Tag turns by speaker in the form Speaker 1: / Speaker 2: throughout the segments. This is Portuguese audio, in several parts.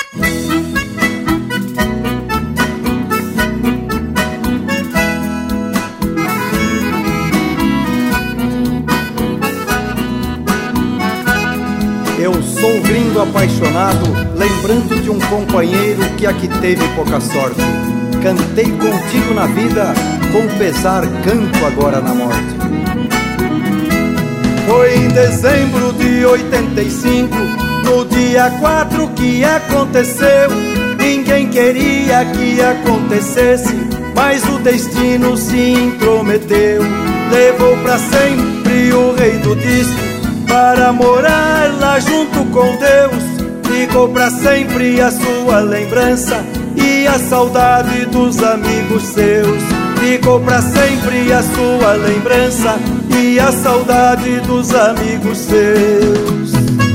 Speaker 1: Eu sou um gringo apaixonado, lembrando de um companheiro que aqui teve pouca sorte. Cantei contigo na vida, com pesar canto agora na morte. Foi em dezembro de 85, no dia 4 que aconteceu. Ninguém queria que acontecesse, mas o destino se intrometeu. Levou pra sempre o rei do disco para morar lá junto com Deus. Ficou pra sempre a sua lembrança e a saudade dos amigos seus. Ficou pra sempre a sua lembrança e a saudade dos amigos seus.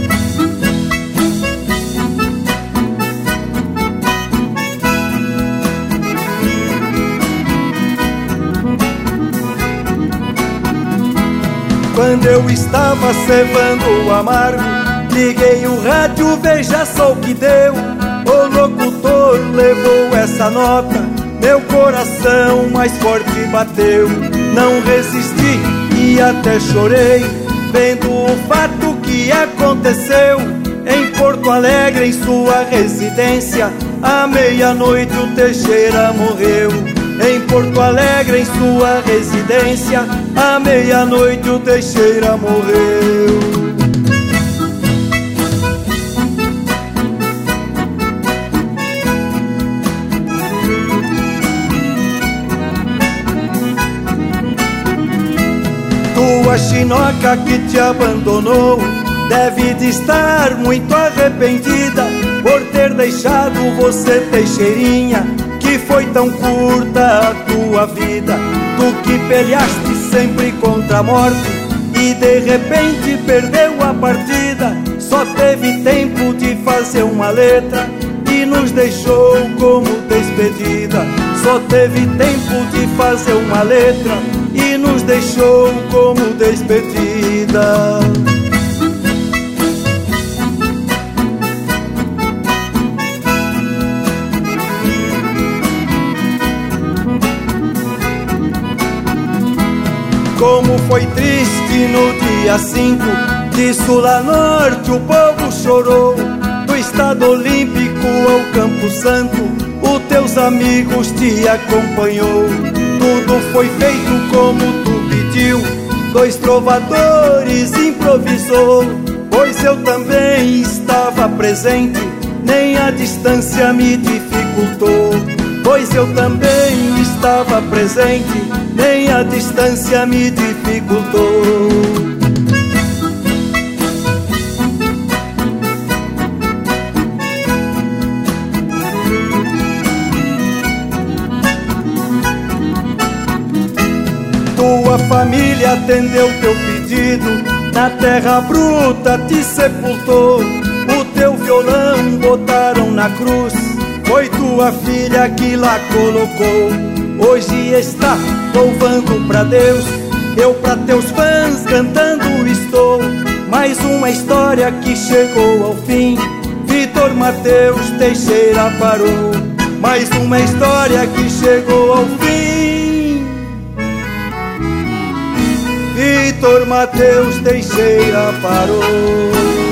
Speaker 1: Quando eu estava cevando o amargo, liguei o rádio, veja só o que deu. O locutor levou essa nota, meu coração mais forte bateu. Não resisti e até chorei, vendo o fato que aconteceu. Em Porto Alegre, em sua residência, à meia-noite o Teixeira morreu. Em Porto Alegre, em sua residência, à meia-noite o Teixeira morreu. Tua chinoca que te abandonou deve de estar muito arrependida por ter deixado você, Teixeirinha, que foi tão curta a tua vida. Tu que peleaste sempre contra a morte e de repente perdeu a partida. Só teve tempo de fazer uma letra e nos deixou como despedida. Só teve tempo de fazer uma letra e nos deixou como despedida. Como foi triste no dia 5, de sul a norte o povo chorou. Do estado olímpico ao Campo Santo, os teus amigos te acompanhou. Tudo foi feito como tu pediu, dois trovadores improvisou. Pois eu também estava presente, nem a distância me dificultou. Pois eu também estava presente, nem a distância me dificultou. Tua família atendeu teu pedido, na terra bruta te sepultou. O teu violão botaram na cruz, foi tua filha que lá colocou. Hoje está louvando pra Deus, eu pra teus fãs cantando estou. Mais uma história que chegou ao fim, Vitor Mateus Teixeira parou. Mais uma história que chegou ao fim, Vitor Mateus Teixeira parou.